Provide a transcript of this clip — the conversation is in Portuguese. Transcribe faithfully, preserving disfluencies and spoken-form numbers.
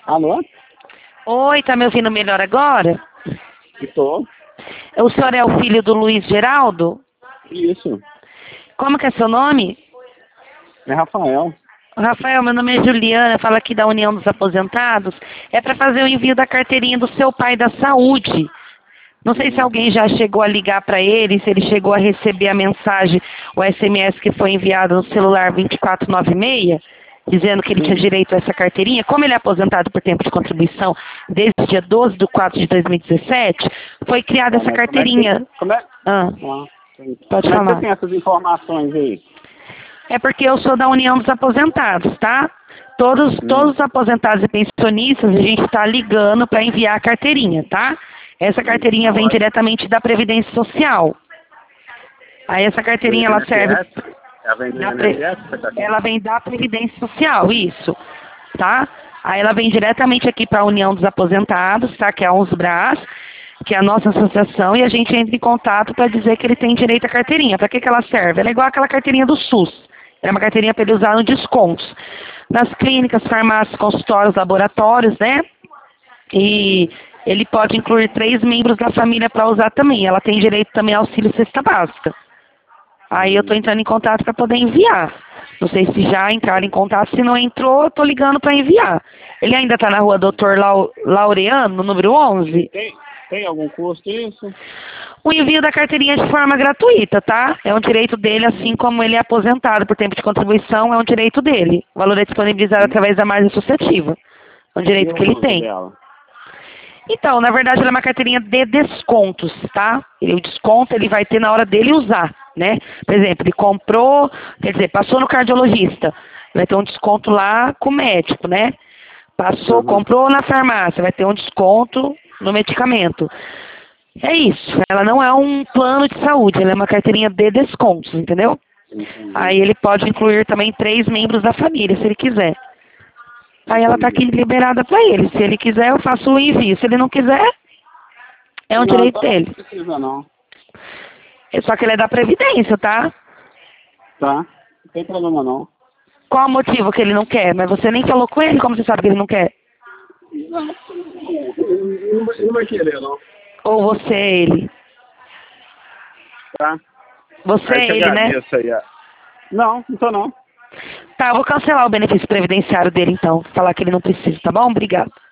Alô? Oi, tá me ouvindo melhor agora? Estou. O senhor é o filho do Luiz Geraldo? Isso. Como que é seu nome? É Rafael. Rafael, meu nome é Juliana, falo aqui da União dos Aposentados. É para fazer o envio da carteirinha do seu pai da saúde. Não sei se Uhum. alguém já chegou a ligar para ele, se ele chegou a receber a mensagem, o S M S que foi enviado no celular vinte e quatro noventa e seis, dizendo que ele tinha Sim. direito a essa carteirinha. Como ele é aposentado por tempo de contribuição desde o dia doze de quatro de dois mil e dezessete, foi criada Tá, essa mas como é que tem... carteirinha. Como é... Ah, Ah, sim. pode Como é que você falar. tem essas informações aí? É porque eu sou da União dos Aposentados, tá? Todos, Hum. todos os aposentados e pensionistas, a gente está ligando para enviar a carteirinha, tá? Essa Hum. carteirinha Tá vem ótimo. diretamente da Previdência Social. Aí essa Do carteirinha, ela serve... I N S S? Ela vem do da pre- I N S S, essa carteirinha? Ela vem da Previdência Social, isso, tá? Aí ela vem diretamente aqui para a União dos Aposentados, tá? Que é a UNSBRAS, que é a nossa associação, e a gente entra em contato para dizer que ele tem direito à carteirinha. Para que, que ela serve? Ela é igual aquela carteirinha do SUS. É uma carteirinha para ele usar no descontos. Nas clínicas, farmácias, consultórios, laboratórios, né? E ele pode incluir três membros da família para usar também. Ela tem direito também ao auxílio cesta básica. Aí eu estou Hum. entrando em contato para poder enviar. Não sei se já entraram em contato, se não entrou, eu estou ligando para enviar. Ele ainda está na rua doutor Lau, Laureano, no número onze? Tem, tem algum custo isso? O envio da carteirinha é de forma gratuita, tá? É um direito dele, assim como ele é aposentado por tempo de contribuição, é um direito dele. O valor é disponibilizado Hum. através da margem associativa. É um E direito o que ele uso tem. dela? Então, na verdade, ela é uma carteirinha de descontos, tá? E o desconto ele vai ter na hora dele usar, né? Por exemplo, ele comprou, quer dizer, passou no cardiologista, vai ter um desconto lá com o médico, né? Passou, Uhum. comprou na farmácia, vai ter um desconto no medicamento. É isso, ela não é um plano de saúde, ela é uma carteirinha de descontos, entendeu? Entendi. Aí ele pode incluir também três membros da família, se ele quiser. Aí ela está aqui Entendi. liberada para ele. Se ele quiser, eu faço o envio. Se ele não quiser, é um Não, direito então não dele. precisa não. É só que ele é da Previdência, tá? Tá? Não tem problema não. Qual o motivo que ele não quer? Mas você nem falou com ele, como você sabe que ele não quer? Não, não vai, não vai querer não. Ou você é ele? Tá? Você Aí é te ele, né? agradeço aí. ó. Não, não tô não. Tá, eu vou cancelar o benefício previdenciário dele então. Falar que ele não precisa, tá bom? Obrigado.